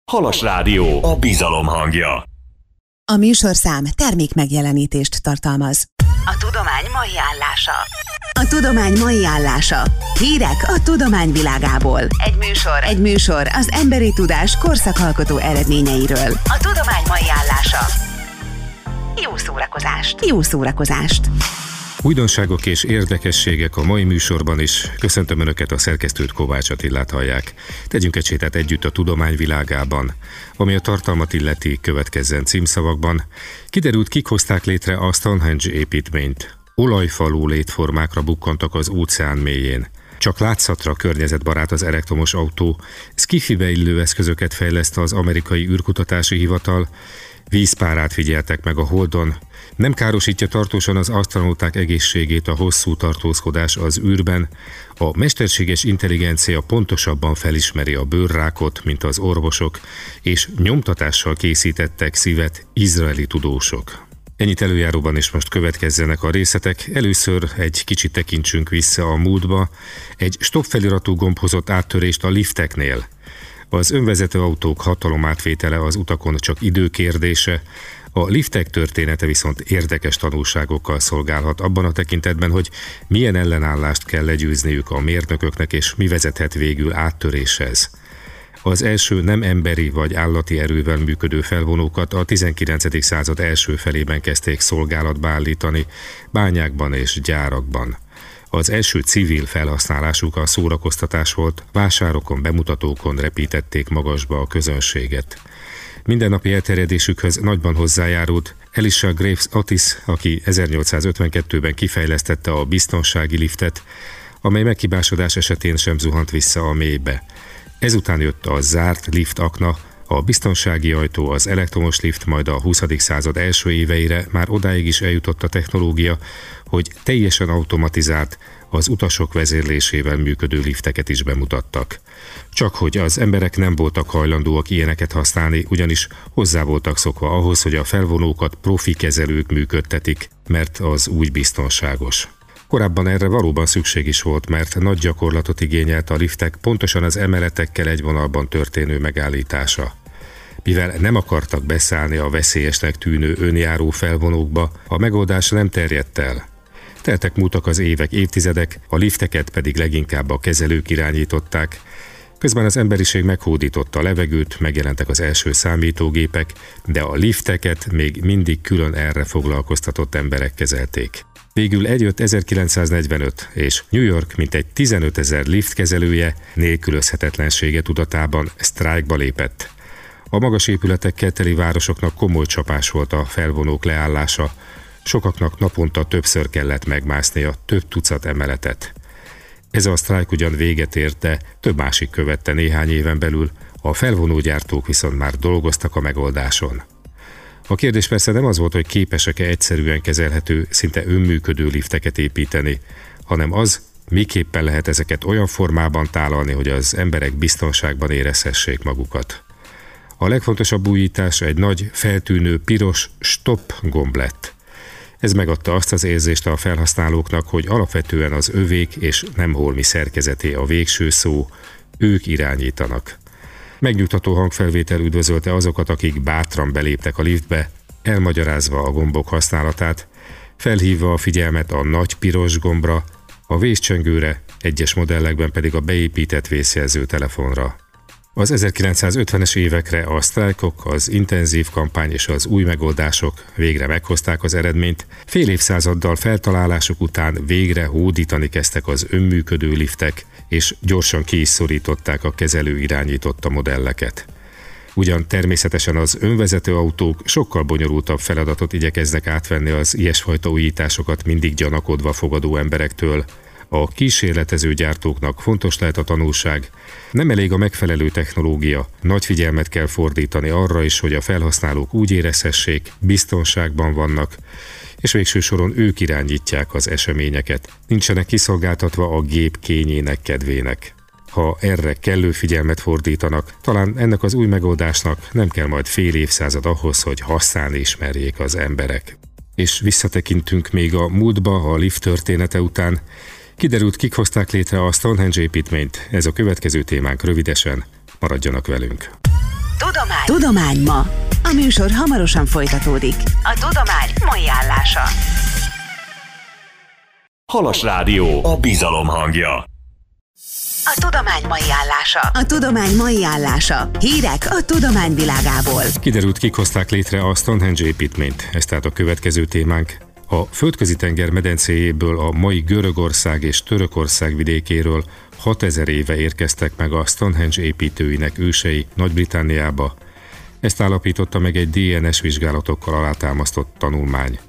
Halas Rádió, a bizalom hangja. A műsorszám termékmegjelenítést tartalmaz. A tudomány mai állása. A tudomány mai állása. Hírek a tudomány világából. Egy műsor az emberi tudás korszakalkotó eredményeiről. A tudomány mai állása. Jó szórakozást! Újdonságok és érdekességek a mai műsorban is. Köszöntöm Önöket, a szerkesztőt, Kovács Attilát hallják. Tegyünk egy sétát együtt a tudomány világában. Ami a tartalmat illeti, következzen címszavakban. Kiderült, kik hozták létre a Stonehenge építményt. Olajfalú létformákra bukkantak az óceán mélyén. Csak látszatra környezetbarát az elektromos autó. Skifibe illő eszközöket fejleszt az amerikai űrkutatási hivatal. Vízpárát figyeltek meg a Holdon. Nem károsítja tartósan az asztronauták egészségét a hosszú tartózkodás az űrben. A mesterséges intelligencia pontosabban felismeri a bőrrákot, mint az orvosok, és nyomtatással készítettek szívet izraeli tudósok. Ennyit előjáróban, és most következzenek a részletek. Először egy kicsit tekintsünk vissza a múltba. Egy stop feliratú gomb hozott áttörést a lifteknél. Az önvezető autók hatalomátvétele az utakon csak időkérdése, a liftek története viszont érdekes tanulságokkal szolgálhat abban a tekintetben, hogy milyen ellenállást kell legyőzniük a mérnököknek, és mi vezethet végül áttöréshez. Az első nem emberi vagy állati erővel működő felvonókat a 19. század első felében kezdték szolgálatba állítani, bányákban és gyárakban. Az első civil felhasználásuk a szórakoztatás volt, vásárokon, bemutatókon repítették magasba a közönséget. Mindennapi elterjedésükhöz nagyban hozzájárult Elisha Graves Otis, aki 1852-ben kifejlesztette a biztonsági liftet, amely meghibásodás esetén sem zuhant vissza a mélybe. Ezután jött a zárt liftakna, a biztonsági ajtó, az elektromos lift, majd a 20. század első éveire már odáig is eljutott a technológia, hogy teljesen automatizált, az utasok vezérlésével működő lifteket is bemutattak. Csak hogy az emberek nem voltak hajlandóak ilyeneket használni, ugyanis hozzá voltak szokva ahhoz, hogy a felvonókat profi kezelők működtetik, mert az úgy biztonságos. Korábban erre valóban szükség is volt, mert nagy gyakorlatot igényelt a liftek pontosan az emeletekkel egy vonalban történő megállítása. Mivel nem akartak beszállni a veszélyesnek tűnő önjáró felvonókba, a megoldás nem terjedt el. Teltek múltak az évek, évtizedek, a lifteket pedig leginkább a kezelők irányították. Közben az emberiség meghódította a levegőt, megjelentek az első számítógépek, de a lifteket még mindig külön erre foglalkoztatott emberek kezelték. Végül eljött 1945, és New York mintegy 15 000 liftkezelője nélkülözhetetlensége tudatában sztrájkba lépett. A magas épületekkel teli városoknak komoly csapás volt a felvonók leállása, sokaknak naponta többször kellett megmásznia több tucat emeletet. Ez a sztrájk ugyan véget ért, de több másik követte néhány éven belül, a felvonógyártók viszont már dolgoztak a megoldáson. A kérdés persze nem az volt, hogy képesek-e egyszerűen kezelhető, szinte önműködő lifteket építeni, hanem az, miképpen lehet ezeket olyan formában tálalni, hogy az emberek biztonságban érezhessék magukat. A legfontosabb újítás egy nagy, feltűnő piros stop gomb lett. Ez megadta azt az érzést a felhasználóknak, hogy alapvetően az övék és nem holmi szerkezeté a végső szó, ők irányítanak. Megnyugtató hangfelvétel üdvözölte azokat, akik bátran beléptek a liftbe, elmagyarázva a gombok használatát, felhívva a figyelmet a nagy piros gombra, a vészcsengőre, egyes modellekben pedig a beépített vészjelző telefonra. Az 1950-es évekre a sztrájkok, az intenzív kampány és az új megoldások végre meghozták az eredményt. Fél évszázaddal feltalálásuk után végre hódítani kezdtek az önműködő liftek, és gyorsan ki is szorították a kezelő irányította modelleket. Ugyan természetesen az önvezető autók sokkal bonyolultabb feladatot igyekeznek átvenni az ilyesfajta újításokat mindig gyanakodva fogadó emberektől. A kísérletező gyártóknak fontos lehet a tanulság. Nem elég a megfelelő technológia, nagy figyelmet kell fordítani arra is, hogy a felhasználók úgy érezhessék, biztonságban vannak, és végső soron ők irányítják az eseményeket. Nincsenek kiszolgáltatva a gép kényének kedvének. Ha erre kellő figyelmet fordítanak, talán ennek az új megoldásnak nem kell majd fél évszázad ahhoz, hogy használni ismerjék az emberek. És visszatekintünk még a múltba, a lift története után. Kiderült, kik hozták létre a Stonehenge építményt. Ez a következő témánk rövidesen. Maradjanak velünk! Tudomány ma. A műsor hamarosan folytatódik. A tudomány mai állása. Halas Rádió, a bizalom hangja. A tudomány mai állása. A tudomány mai állása. Hírek a tudomány világából. Kiderült, kik hozták létre a Stonehenge építményt. Ez tehát a következő témánk. A Földközi-tenger medencéjéből, a mai Görögország és Törökország vidékéről 6000 éve érkeztek meg a Stonehenge építőinek ősei Nagy-Britanniába. Ezt állapította meg egy DNS vizsgálatokkal alátámasztott tanulmány.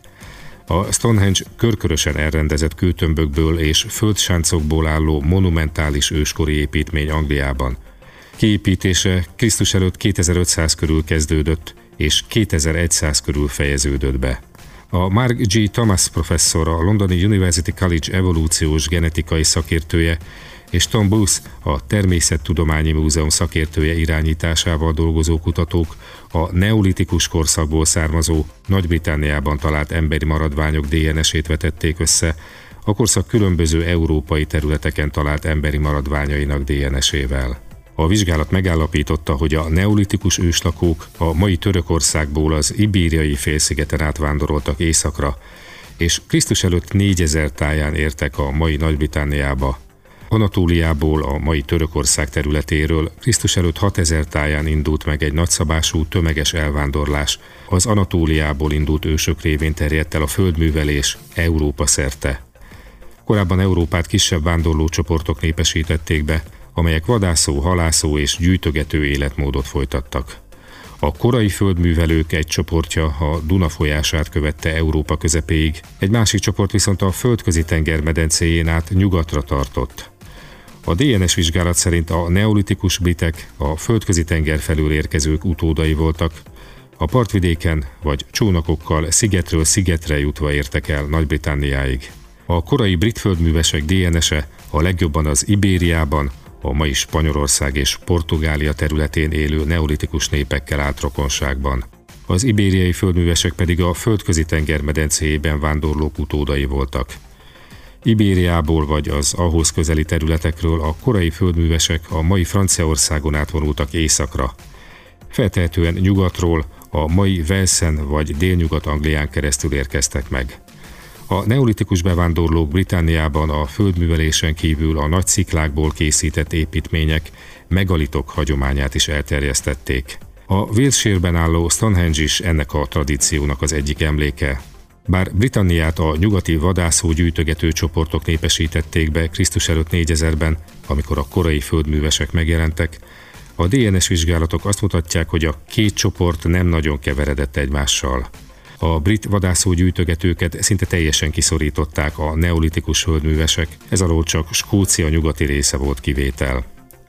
A Stonehenge körkörösen elrendezett kőtömbökből és földsáncokból álló monumentális őskori építmény Angliában. Kiépítése Krisztus előtt 2500 körül kezdődött, és 2100 körül fejeződött be. A Mark G. Thomas professzor, a Londoni University College evolúciós genetikai szakértője, és Tom Booth, a Természettudományi Múzeum szakértője irányításával dolgozó kutatók a neolitikus korszakból származó, Nagy-Britanniában talált emberi maradványok DNS-ét vetették össze a korszak különböző európai területeken talált emberi maradványainak DNS-ével. A vizsgálat megállapította, hogy a neolitikus őslakók a mai Törökországból az Ibériai félszigeten átvándoroltak északra, és Krisztus előtt 4000 táján értek a mai Nagy-Britanniába. Anatóliából, a mai Törökország területéről Krisztus előtt 6000 táján indult meg egy nagyszabású tömeges elvándorlás. Az Anatóliából indult ősök révén terjedt el a földművelés Európa szerte. Korábban Európát kisebb vándorlócsoportok népesítették be, amelyek vadászó, halászó és gyűjtögető életmódot folytattak. A korai földművelők egy csoportja a Duna folyását követte Európa közepéig, egy másik csoport viszont a Földközi-tenger medencéjén át nyugatra tartott. A DNS vizsgálat szerint a neolitikus britek a Földközi-tenger felől érkezők utódai voltak, a partvidéken vagy csónakokkal szigetről szigetre jutva értek el Nagy-Britanniáig. A korai brit földművesek DNS-e a legjobban az Ibériában, a mai Spanyolország és Portugália területén élő neolitikus népekkel állt rokonságban. Az ibériai földművesek pedig a Földközi-tenger medencéjében vándorlók utódai voltak. Ibériából vagy az ahhoz közeli területekről a korai földművesek a mai Franciaországon átvonultak északra. Feltehetően nyugatról, a mai Walesen vagy Délnyugat-Anglián keresztül érkeztek meg. A neolitikus bevándorlók Britanniában a földművelésen kívül a nagy sziklákból készített építmények, megalitok hagyományát is elterjesztették. A Wiltshire-ben álló Stonehenge is ennek a tradíciónak az egyik emléke. Bár Britanniát a nyugati vadászó-gyűjtögető csoportok népesítették be Krisztus előtt 4000-ben, amikor a korai földművesek megjelentek, a DNS vizsgálatok azt mutatják, hogy a két csoport nem nagyon keveredett egymással. A brit vadászó-gyűjtögetőket szinte teljesen kiszorították a neolitikus földművesek, ez alól csak Skócia nyugati része volt kivétel.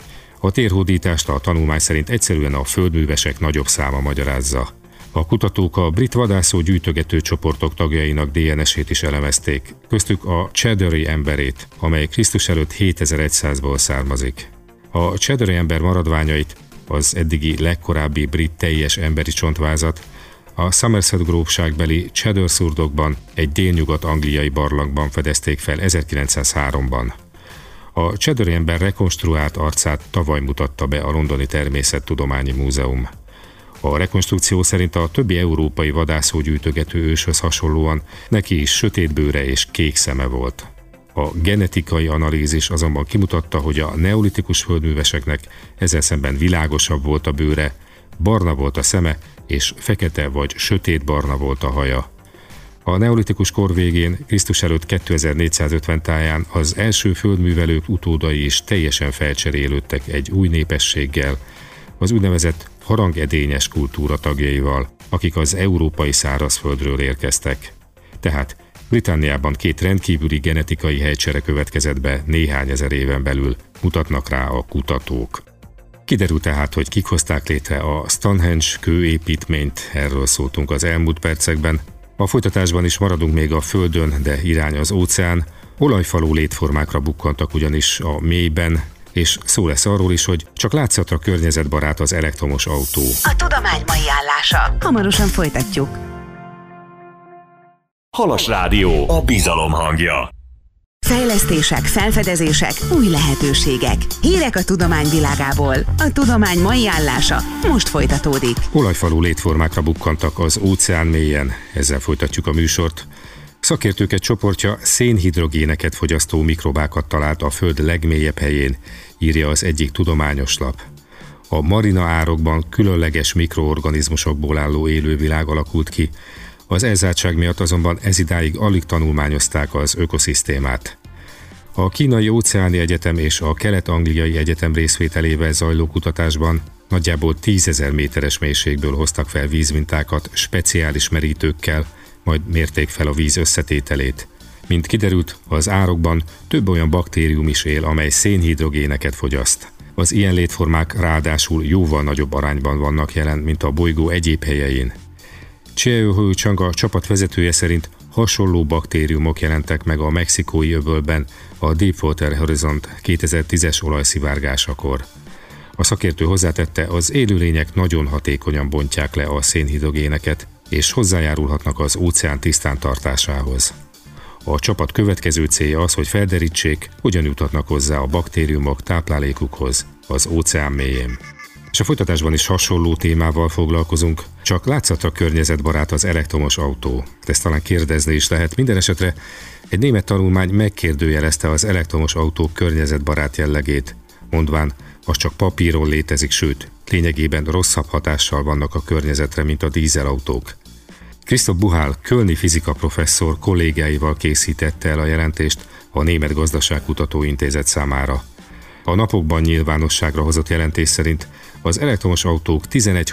A térhódítást a tanulmány szerint egyszerűen a földművesek nagyobb száma magyarázza. A kutatók a brit vadászó-gyűjtögető csoportok tagjainak DNS-ét is elemezték, köztük a Cheddery emberét, amely Krisztus előtt 7100-ból származik. A Cheddery ember maradványait, az eddigi legkorábbi brit teljes emberi csontvázat, a Somerset grófságbeli Cheddar szurdokban, egy délnyugat-angliai barlangban fedezték fel 1903-ban. A Cheddar ember rekonstruált arcát tavaly mutatta be a Londoni Természettudományi Múzeum. A rekonstrukció szerint a többi európai vadászó-gyűjtögető őshöz hasonlóan neki is sötét bőre és kék szeme volt. A genetikai analízis azonban kimutatta, hogy a neolitikus földműveseknek ezzel szemben világosabb volt a bőre, barna volt a szeme, és fekete vagy sötét barna volt a haja. A neolitikus kor végén, Krisztus előtt 2450 táján az első földművelők utódai is teljesen felcserélődtek egy új népességgel, az úgynevezett harangedényes kultúra tagjaival, akik az európai szárazföldről érkeztek. Tehát Britanniában két rendkívüli genetikai helycsere következett be néhány ezer éven belül, mutatnak rá a kutatók. Kiderült tehát, hogy kik hozták létre a Stonehenge kőépítményt, erről szóltunk az elmúlt percekben. A folytatásban is maradunk még a Földön, de irány az óceán. Olajfalú létformákra bukkantak ugyanis a mélyben, és szó lesz arról is, hogy csak látszatra környezetbarát az elektromos autó. A tudomány mai állása. Hamarosan folytatjuk. Halas Rádió, a bizalom hangja. Fejlesztések, felfedezések, új lehetőségek. Hírek a tudomány világából. A tudomány mai állása most folytatódik. Olajfalú létformákra bukkantak az óceán mélyen. Ezzel folytatjuk a műsort. Szakértők egy csoportja szénhidrogéneket fogyasztó mikrobákat talált a Föld legmélyebb helyén, írja az egyik tudományos lap. A marina árokban különleges mikroorganizmusokból álló élővilág alakult ki, az elzártság miatt azonban ezidáig alig tanulmányozták az ökoszisztémát. A Kínai Óceáni Egyetem és a Kelet-Angliai Egyetem részvételével zajló kutatásban nagyjából 10 000 méteres mélységből hoztak fel vízmintákat speciális merítőkkel, majd mérték fel a víz összetételét. Mint kiderült, az árokban több olyan baktérium is él, amely szénhidrogéneket fogyaszt. Az ilyen létformák ráadásul jóval nagyobb arányban vannak jelen, mint a bolygó egyéb helyein. Chiao Chang, a csapat vezetője szerint hasonló baktériumok jelentek meg a mexikói öbölben a Deepwater Horizon 2010-es olajszivárgásakor. A szakértő hozzátette, az élőlények nagyon hatékonyan bontják le a szénhidrogéneket, és hozzájárulhatnak az óceán tisztán tartásához. A csapat következő célja az, hogy felderítsék, hogyan juthatnak hozzá a baktériumok táplálékukhoz az óceán mélyén. És a folytatásban is hasonló témával foglalkozunk, csak látszatra környezetbarát az elektromos autó. Ezt talán kérdezni is lehet. Minden esetre egy német tanulmány megkérdőjelezte az elektromos autók környezetbarát jellegét, mondván, az csak papíron létezik, sőt, lényegében rosszabb hatással vannak a környezetre, mint a dízelautók. Christoph Buchal, kölni fizika professzor kollégáival készítette el a jelentést a Német Gazdaságkutató Intézet számára. A napokban nyilvánosságra hozott jelentés szerint az elektromos autók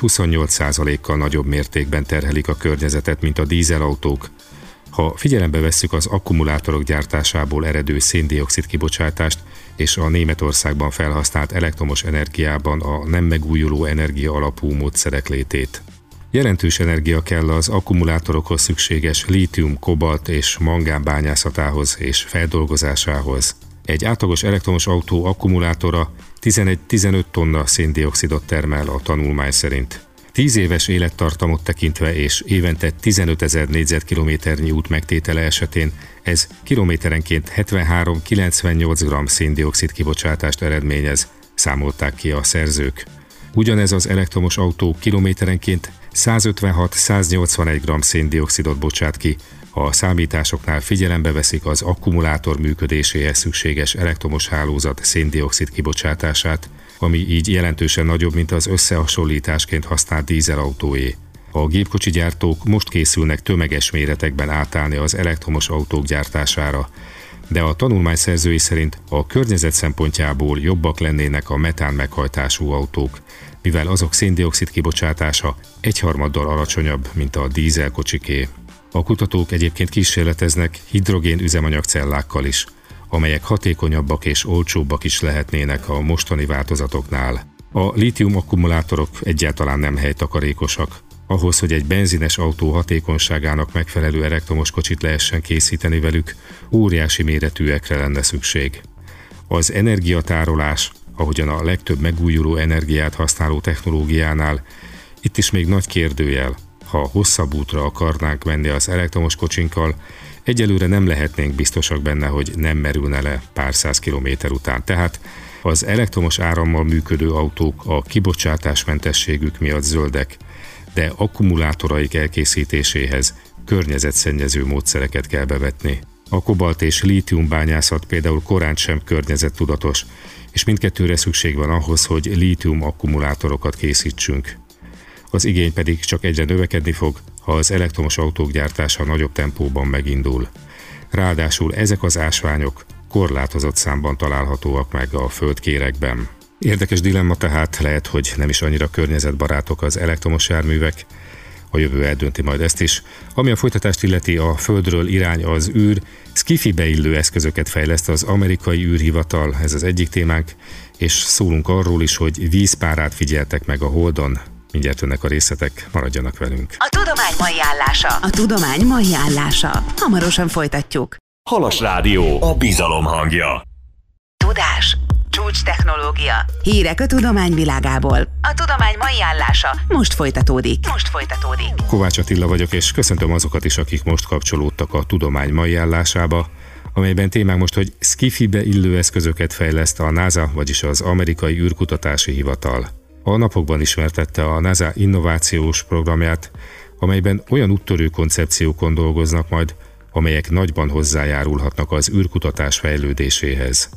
11-28%-kal nagyobb mértékben terhelik a környezetet, mint a dízelautók. Ha figyelembe vesszük az akkumulátorok gyártásából eredő szén-dioxid kibocsátást és a Németországban felhasznált elektromos energiában a nem megújuló energia alapú módszerek létét. Jelentős energia kell az akkumulátorokhoz szükséges lítium, kobalt és mangán bányászatához és feldolgozásához. Egy átlagos elektromos autó akkumulátora 11-15 tonna szén-dioxidot termel a tanulmány szerint. 10 éves élettartamot tekintve és évente 15 000 négyzetkilométernyi út megtétele esetén ez kilométerenként 73-98 g szén-dioxid kibocsátást eredményez, számolták ki a szerzők. Ugyanez az elektromos autó kilométerenként 156-181 g szén-dioxidot bocsát ki, ha a számításoknál figyelembe veszik az akkumulátor működéséhez szükséges elektromos hálózat szén-dioxid kibocsátását, ami így jelentősen nagyobb, mint az összehasonlításként használt dízelautóé. A gépkocsi gyártók most készülnek tömeges méretekben átállni az elektromos autók gyártására, de a tanulmány szerzői szerint a környezet szempontjából jobbak lennének a metán meghajtású autók, mivel azok szén-dioxid kibocsátása 1/3-dal alacsonyabb, mint a dízelkocsiké. A kutatók egyébként kísérleteznek hidrogén üzemanyagcellákkal is, amelyek hatékonyabbak és olcsóbbak is lehetnének a mostani változatoknál. A lítium akkumulátorok egyáltalán nem helytakarékosak. Ahhoz, hogy egy benzines autó hatékonyságának megfelelő elektromos kocsit lehessen készíteni velük, óriási méretűekre lenne szükség. Az energiatárolás, ahogyan a legtöbb megújuló energiát használó technológiánál, itt is még nagy kérdőjel. Ha hosszabb útra akarnánk menni az elektromos kocsinkkal, egyelőre nem lehetnénk biztosak benne, hogy nem merülne le pár száz kilométer után. Tehát az elektromos árammal működő autók a kibocsátásmentességük miatt zöldek, de akkumulátoraik elkészítéséhez környezetszennyező módszereket kell bevetni. A kobalt és lítium bányászat például korán sem környezettudatos, és mindkettőre szükség van ahhoz, hogy lítium akkumulátorokat készítsünk. Az igény pedig csak egyre növekedni fog, ha az elektromos autók gyártása nagyobb tempóban megindul. Ráadásul ezek az ásványok korlátozott számban találhatóak meg a földkéregben. Érdekes dilemma tehát, lehet, hogy nem is annyira környezetbarátok az elektromos járművek, a jövő eldönti majd ezt is. Ami a folytatást illeti, a Földről irány az űr, sci-fibe illő eszközöket fejleszt az amerikai űrhivatal, ez az egyik témánk, és szólunk arról is, hogy vízpárát figyeltek meg a Holdon. Mindjárt jönnek a részletek, maradjanak velünk. A tudomány mai állása. A tudomány mai állása. Hamarosan folytatjuk. Halas Rádió, a bizalom hangja. Tudás, csúcs technológia. Hírek a tudomány világából. A tudomány mai állása Most folytatódik. Kovács Attila vagyok, és köszöntöm azokat is, akik most kapcsolódtak a tudomány mai állásába. amelyben témánk most, hogy sci-fibe illő eszközöket fejleszt a NASA, vagyis az Amerikai űrkutatási hivatal. A napokban ismertette a NASA innovációs programját, amelyben olyan úttörő koncepciókon dolgoznak majd, amelyek nagyban hozzájárulhatnak az űrkutatás fejlődéséhez.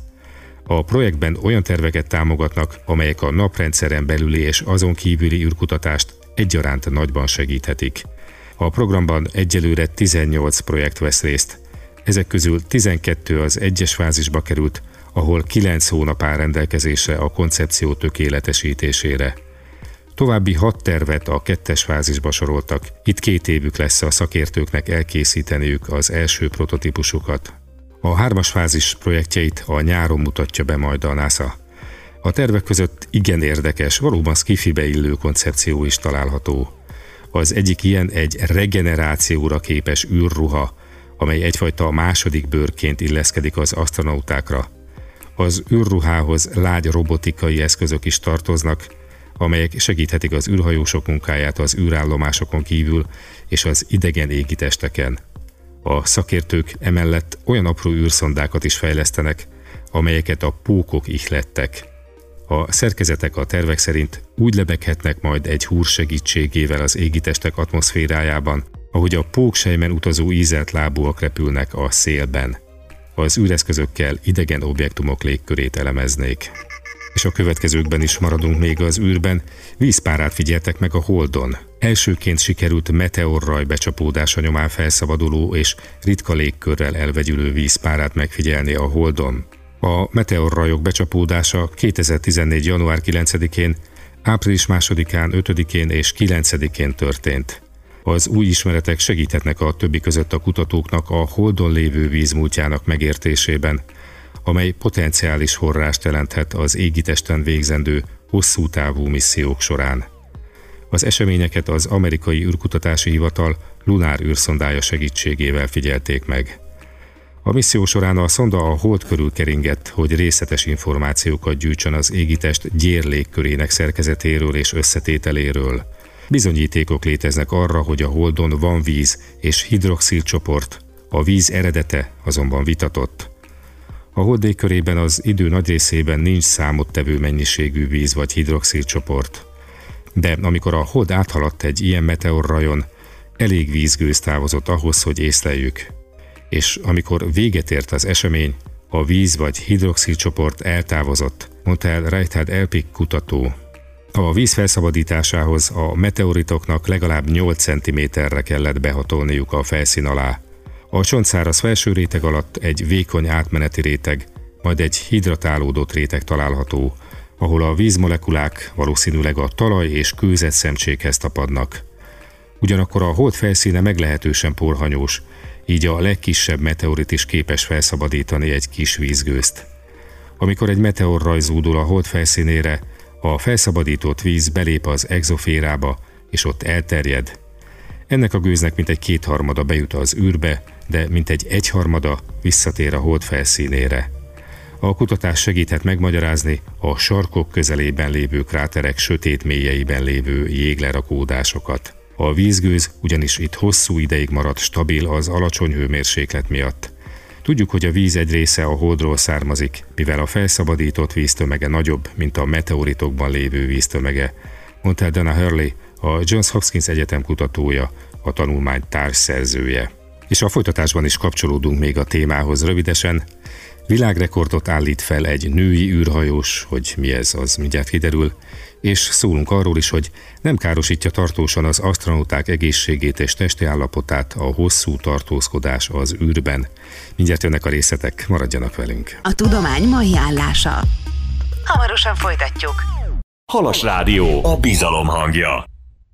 A projektben olyan terveket támogatnak, amelyek a naprendszeren belüli és azon kívüli űrkutatást egyaránt nagyban segíthetik. A programban egyelőre 18 projekt vesz részt. Ezek közül 12 az 1-es fázisba került, ahol 9 hónap áll rendelkezésre a koncepció tökéletesítésére. További 6 tervet a 2-es fázisba soroltak. Itt 2 évük lesz a szakértőknek elkészíteniük az első prototípusukat. A 3-as fázis projektjeit a nyáron mutatja be majd a NASA. A tervek között igen érdekes, valóban sci-fibe illő koncepció is található. Az egyik ilyen egy regenerációra képes űrruha, amely egyfajta második bőrként illeszkedik az asztronautákra. Az űrruhához lágy robotikai eszközök is tartoznak, amelyek segíthetik az űrhajósok munkáját az űrállomásokon kívül és az idegen égitesteken. A szakértők emellett olyan apró űrszondákat is fejlesztenek, amelyeket a pókok ihlettek. A szerkezetek a tervek szerint úgy lebeghetnek majd egy húr segítségével az égitestek atmoszférájában, ahogy a póksejmen utazó ízelt lábúak repülnek a szélben. Az űreszközökkel idegen objektumok légkörét elemeznék. És a következőkben is maradunk még az űrben, vízpárát figyeltek meg a Holdon. Elsőként sikerült meteorraj becsapódása nyomán felszabaduló és ritka légkörrel elvegyülő vízpárát megfigyelni a Holdon. A meteorrajok becsapódása 2014. január 9-én, április 2-án, 5-én és 9-én történt. Az új ismeretek segíthetnek a többi között a kutatóknak a Holdon lévő víz múltjának megértésében, amely potenciális forrást jelenthet az égitesten végzendő hosszú távú missziók során. Az eseményeket az Amerikai űrkutatási hivatal lunár űrszondája segítségével figyelték meg. A misszió során a szonda a Hold körül keringett, hogy részletes információkat gyűjtsön az égitest gyér légkörének szerkezetéről és összetételéről. Bizonyítékok léteznek arra, hogy a Holdon van víz és hidroxilcsoport, a víz eredete azonban vitatott. A Hold légkörében az idő nagy részében nincs számottevő mennyiségű víz vagy hidroxilcsoport. De amikor a Hold áthaladt egy ilyen meteorrajon, elég vízgőz távozott ahhoz, hogy észleljük. És amikor véget ért az esemény, a víz vagy hidroxilcsoport eltávozott, mondta el Reinhard Elpik kutató. A víz felszabadításához a meteoritoknak legalább 8 cm-re kellett behatolniuk a felszín alá. A csontszáraz felső réteg alatt egy vékony átmeneti réteg, majd egy hidratálódott réteg található, ahol a vízmolekulák valószínűleg a talaj és kőzetszemcsékhez tapadnak. Ugyanakkor a Hold felszíne meglehetősen porhanyós, így a legkisebb meteorit is képes felszabadítani egy kis vízgőzt. Amikor egy meteorraj zúdul a Hold felszínére, a felszabadított víz belép az exoférába, és ott elterjed. Ennek a gőznek mintegy 2/3 bejut az űrbe, de mintegy 1/3 visszatér a Hold felszínére. A kutatás segíthet megmagyarázni a sarkok közelében lévő kráterek sötét mélyeiben lévő jéglerakódásokat. A vízgőz ugyanis itt hosszú ideig maradt stabil az alacsony hőmérséklet miatt. Tudjuk, hogy a víz egy része a Holdról származik, mivel a felszabadított víztömege nagyobb, mint a meteoritokban lévő víztömege, mondta Dana Hurley, a Johns Hopkins Egyetem kutatója, a tanulmány társszerzője. És a folytatásban is kapcsolódunk még a témához rövidesen. Világrekordot állít fel egy női űrhajós, hogy mi ez, az mindjárt kiderül, és szólunk arról is, hogy nem károsítja tartósan az asztronauták egészségét és testi állapotát a hosszú tartózkodás az űrben. Mindjárt jönnek a részletek, maradjanak velünk. A tudomány mai állása. Hamarosan folytatjuk. Halas Rádió, a bizalom hangja.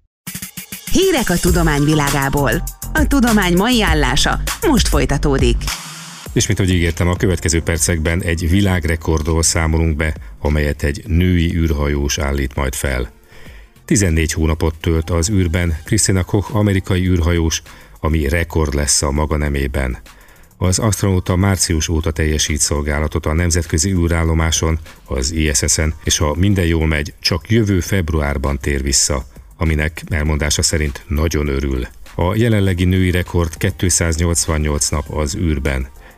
Hírek a tudomány világából. A tudomány mai állása most folytatódik. És mint ahogy ígértem, a következő percekben egy világrekordról számolunk be, amelyet egy női űrhajós állít majd fel. 14 hónapot tölt az űrben Christina Koch amerikai űrhajós, ami rekord lesz a maga nemében. Az asztronauta március óta teljesít szolgálatot a nemzetközi űrállomáson, az ISS-en, és ha minden jól megy, csak jövő februárban tér vissza, aminek elmondása szerint nagyon örül. A jelenlegi női rekord 288 nap az űrben.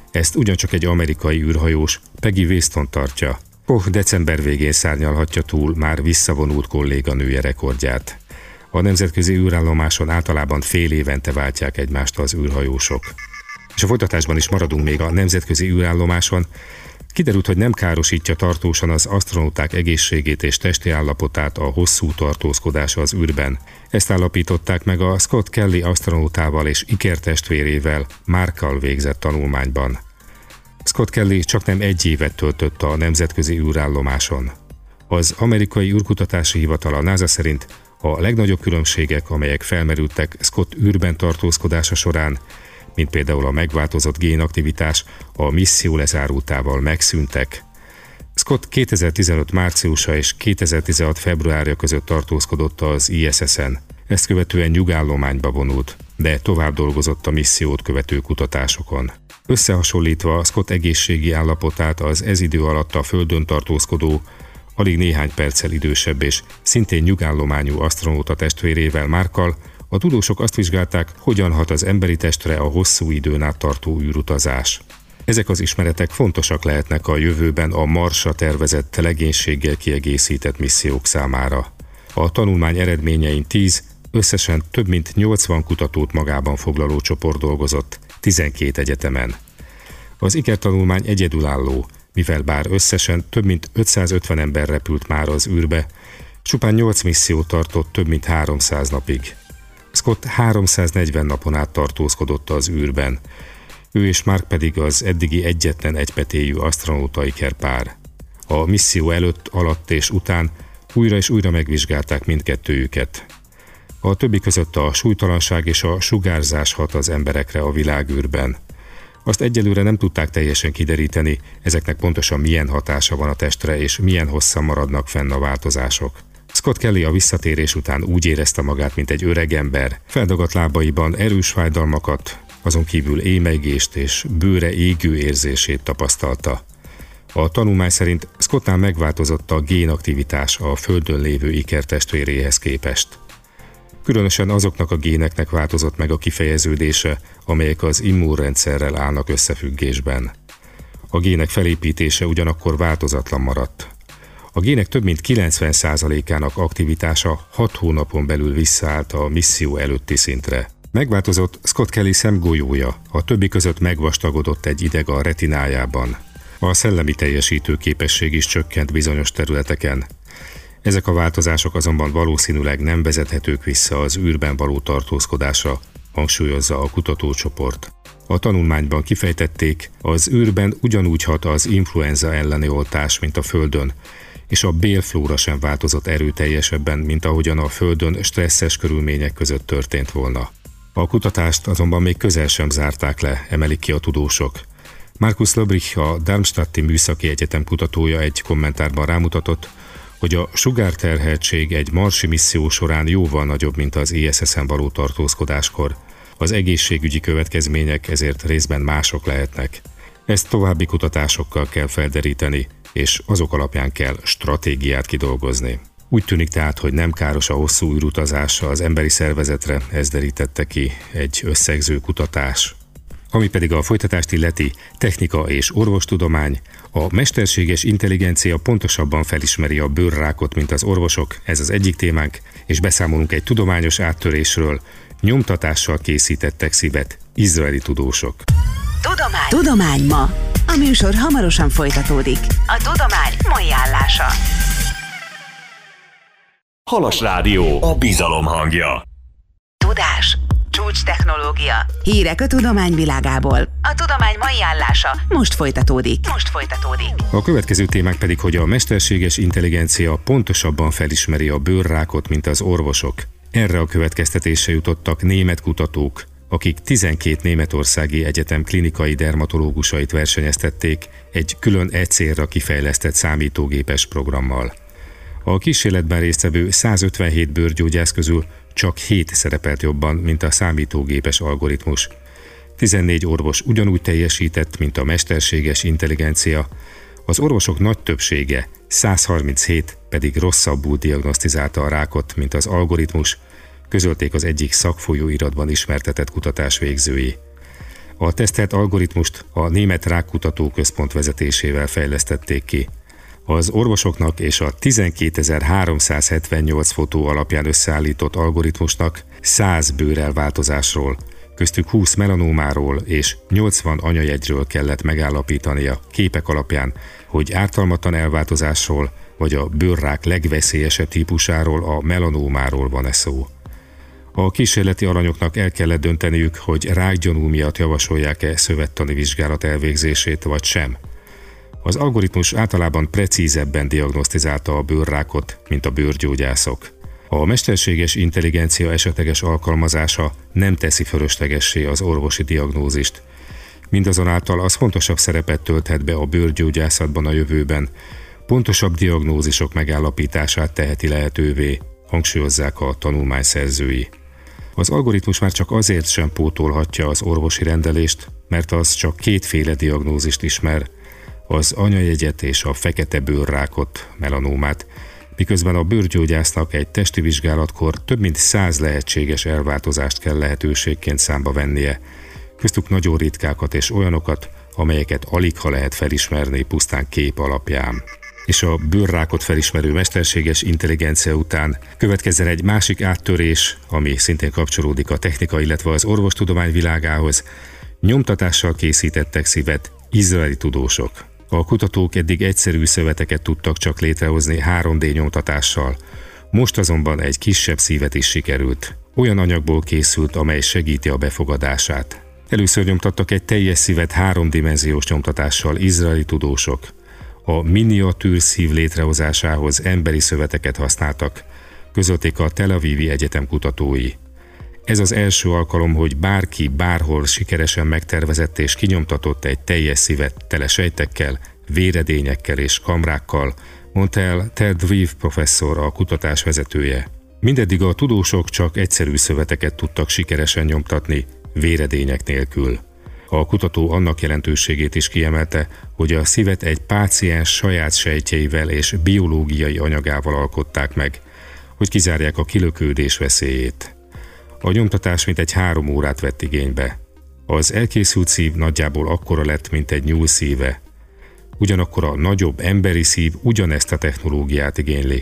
Ezt ugyancsak egy amerikai űrhajós, Peggy Weston tartja. Koch december végén szárnyalhatja túl már visszavonult kolléganője rekordját. A nemzetközi űrállomáson általában fél évente váltják egymást az űrhajósok. És a folytatásban is maradunk még a nemzetközi űrállomáson. Kiderült, hogy nem károsítja tartósan az asztronauták egészségét és testi állapotát a hosszú tartózkodás az űrben. Ezt állapították meg a Scott Kelly asztronautával és ikertestvérével Markkal végzett tanulmányban. Scott Kelly csaknem 1 évet töltött a nemzetközi űrállomáson. Az amerikai űrkutatási hivatal, a NASA szerint a legnagyobb különbségek, amelyek felmerültek Scott űrben tartózkodása során, mint például a megváltozott génaktivitás, a misszió lezárultával megszűntek. Scott 2015 márciusa és 2016 februárja között tartózkodott az ISS-en. Ezt követően nyugállományba vonult, de tovább dolgozott a missziót követő kutatásokon. Összehasonlítva Scott egészségi állapotát az ez idő alatt a Földön tartózkodó, alig néhány perccel idősebb és szintén nyugállományú asztronauta testvérével, Markkal, a tudósok azt vizsgálták, hogyan hat az emberi testre a hosszú időn át tartó űrutazás. Ezek az ismeretek fontosak lehetnek a jövőben a Marsra tervezett legénységgel kiegészített missziók számára. A tanulmány eredményein 10, összesen több mint 80 kutatót magában foglaló csoport dolgozott 12 egyetemen. Az ikertanulmány egyedülálló, mivel bár összesen több mint 550 ember repült már az űrbe, csupán 8 missziót tartott több mint 300 napig. Scott 340 napon át tartózkodott az űrben, ő és Mark pedig az eddigi egyetlen egypetéjű asztronauta ikerpár. A misszió előtt, alatt és után újra és újra megvizsgálták mindkettőjüket. A többi között a súlytalanság és a sugárzás hat az emberekre a világűrben. Azt egyelőre nem tudták teljesen kideríteni, ezeknek pontosan milyen hatása van a testre és milyen hosszan maradnak fenn a változások. Scott Kelly a visszatérés után úgy érezte magát, mint egy öreg ember. Feldagadt lábaiban erős fájdalmakat, azon kívül émelygést és bőre égő érzését tapasztalta. A tanulmány szerint Scottnál megváltozott a génaktivitás a Földön lévő ikertestvéréhez képest. Különösen azoknak a géneknek változott meg a kifejeződése, amelyek az immunrendszerrel állnak összefüggésben. A gének felépítése ugyanakkor változatlan maradt. A gének több mint 90%-ának aktivitása 6 hónapon belül visszaállt a misszió előtti szintre. Megváltozott Scott Kelly szemgolyója, a többi között megvastagodott egy ideg a retinájában. A szellemi teljesítő képesség is csökkent bizonyos területeken. Ezek a változások azonban valószínűleg nem vezethetők vissza az űrben való tartózkodásra, hangsúlyozza a kutatócsoport. A tanulmányban kifejtették, az űrben ugyanúgy hat az influenza elleni oltás, mint a Földön, és a bélflóra sem változott erőteljesebben, mint ahogyan a Földön stresszes körülmények között történt volna. A kutatást azonban még közel sem zárták le, emelik ki a tudósok. Markus Löbrich, a Darmstadti Műszaki Egyetem kutatója egy kommentárban rámutatott, hogy a sugárterheltség egy marsi misszió során jóval nagyobb, mint az ISS-en való tartózkodáskor. Az egészségügyi következmények ezért részben mások lehetnek. Ezt további kutatásokkal kell felderíteni, és azok alapján kell stratégiát kidolgozni. Úgy tűnik tehát, hogy nem káros a hosszú űrutazás az emberi szervezetre, ez derítette ki egy összegző kutatás. Ami pedig a folytatást illeti, technika és orvostudomány, a mesterséges intelligencia pontosabban felismeri a bőrrákot, mint az orvosok, ez az egyik témánk, és beszámolunk egy tudományos áttörésről, nyomtatással készítettek szívet izraeli tudósok. Tudomány ma. A műsor hamarosan folytatódik. A tudomány mai állása. Halas Rádió, a bizalom hangja. Tudás, csúcs technológia. Hírek a tudomány világából. A tudomány mai állása Most folytatódik. A következő témák pedig, hogy a mesterséges intelligencia pontosabban felismeri a bőrrákot, mint az orvosok. Erre a következtetésre jutottak német kutatók, akik 12 németországi egyetem klinikai dermatológusait versenyeztették egy külön egy célra kifejlesztett számítógépes programmal. A kísérletben résztvevő 157 bőrgyógyász közül csak 7 szerepelt jobban, mint a számítógépes algoritmus. 14 orvos ugyanúgy teljesített, mint a mesterséges intelligencia, az orvosok nagy többsége, 137 pedig rosszabbul diagnosztizálta a rákot, mint az algoritmus, közölték az egyik szakfolyóiratban ismertetett kutatás végzői. A tesztelt algoritmust a Német Rákkutató Központ vezetésével fejlesztették ki. Az orvosoknak és a 12.378 fotó alapján összeállított algoritmusnak 100 bőrelváltozásról, köztük 20 melanómáról és 80 anyajegyről kellett megállapítania képek alapján, hogy ártalmatlan elváltozásról vagy a bőrrák legveszélyesebb típusáról, a melanómáról van-e szó. A kísérleti alanyoknak el kellett dönteniük, hogy rákgyanú miatt javasolják-e szövettani vizsgálat elvégzését vagy sem. Az algoritmus általában precízebben diagnosztizálta a bőrrákot, mint a bőrgyógyászok. A mesterséges intelligencia esetleges alkalmazása nem teszi fölöslegessé az orvosi diagnózist. Mindazonáltal az fontosabb szerepet tölthet be a bőrgyógyászatban a jövőben, pontosabb diagnózisok megállapítását teheti lehetővé, hangsúlyozzák a tanulmány szerzői. Az algoritmus már csak azért sem pótolhatja az orvosi rendelést, mert az csak kétféle diagnózist ismer, az anyajegyet és a fekete bőrrákot, melanómát, miközben a bőrgyógyásznak egy testi vizsgálatkor több mint 100 lehetséges elváltozást kell lehetőségként számba vennie, köztük nagyon ritkákat és olyanokat, amelyeket aligha lehet felismerni pusztán kép alapján. És a bőrrákot felismerő mesterséges intelligencia után következzen egy másik áttörés, ami szintén kapcsolódik a technika, illetve az orvostudomány világához. Nyomtatással készítettek szívet izraeli tudósok. A kutatók eddig egyszerű szöveteket tudtak csak létrehozni 3D nyomtatással. Most azonban egy kisebb szívet is sikerült. Olyan anyagból készült, amely segíti a befogadását. Először nyomtattak egy teljes szívet 3D-dimenziós nyomtatással izraeli tudósok. A miniatűr szív létrehozásához emberi szöveteket használtak, közölték a Tel Avivi Egyetem kutatói. Ez az első alkalom, hogy bárki bárhol sikeresen megtervezett és kinyomtatott egy teljes szívet tele sejtekkel, véredényekkel és kamrákkal, mondta el Ted Weave professzor, a kutatás vezetője. Mindeddig a tudósok csak egyszerű szöveteket tudtak sikeresen nyomtatni, véredények nélkül. A kutató annak jelentőségét is kiemelte, hogy a szívet egy páciens saját sejtjeivel és biológiai anyagával alkották meg, hogy kizárják a kilökődés veszélyét. A nyomtatás mintegy 3 órát vett igénybe. Az elkészült szív nagyjából akkora lett, mint egy nyúl szíve. Ugyanakkor a nagyobb emberi szív ugyanezt a technológiát igényli.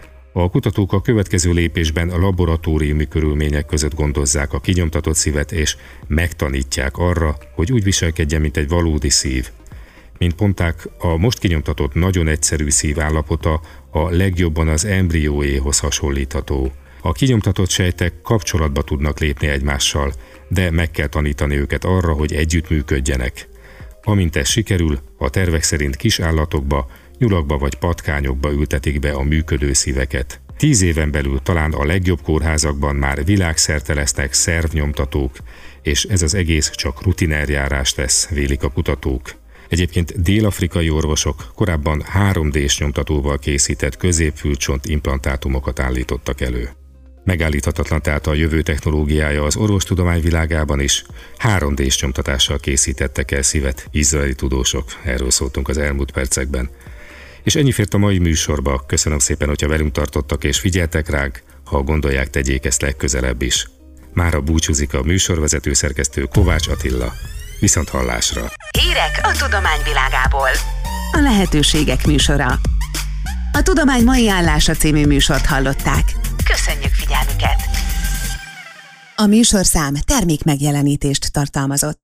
A kutatók a következő lépésben a laboratóriumi körülmények között gondozzák a kinyomtatott szívet, és megtanítják arra, hogy úgy viselkedjen, mint egy valódi szív. Mint mondták, a most kinyomtatott nagyon egyszerű szív állapota a legjobban az embrióéhoz hasonlítható. A kinyomtatott sejtek kapcsolatba tudnak lépni egymással, de meg kell tanítani őket arra, hogy együttműködjenek. Amint ez sikerül, a tervek szerint kis állatokba, nyulakba vagy patkányokba ültetik be a működő szíveket. 10 éven belül talán a legjobb kórházakban már világszerte lesznek szervnyomtatók, és ez az egész csak rutinerjárás lesz, vélik a kutatók. Egyébként dél-afrikai orvosok korábban 3D-s nyomtatóval készített középfülcsont implantátumokat állítottak elő. Megállíthatatlan tehát a jövő technológiája az orvostudomány világában is. 3D-s nyomtatással készítettek el szívet izraeli tudósok, erről szóltunk az elmúlt percekben. És ennyi fért a mai műsorba. Köszönöm szépen, hogyha velünk tartottak és figyeltek ránk, ha gondolják, tegyék ezt legközelebb is. Mára búcsúzik a műsorvezető szerkesztő Kovács Attila. Viszont hallásra! Hírek a tudomány világából. A lehetőségek műsora. A Tudomány mai állása című műsort hallották. Köszönjük figyelmüket! A műsorszám termékmegjelenítést tartalmazott.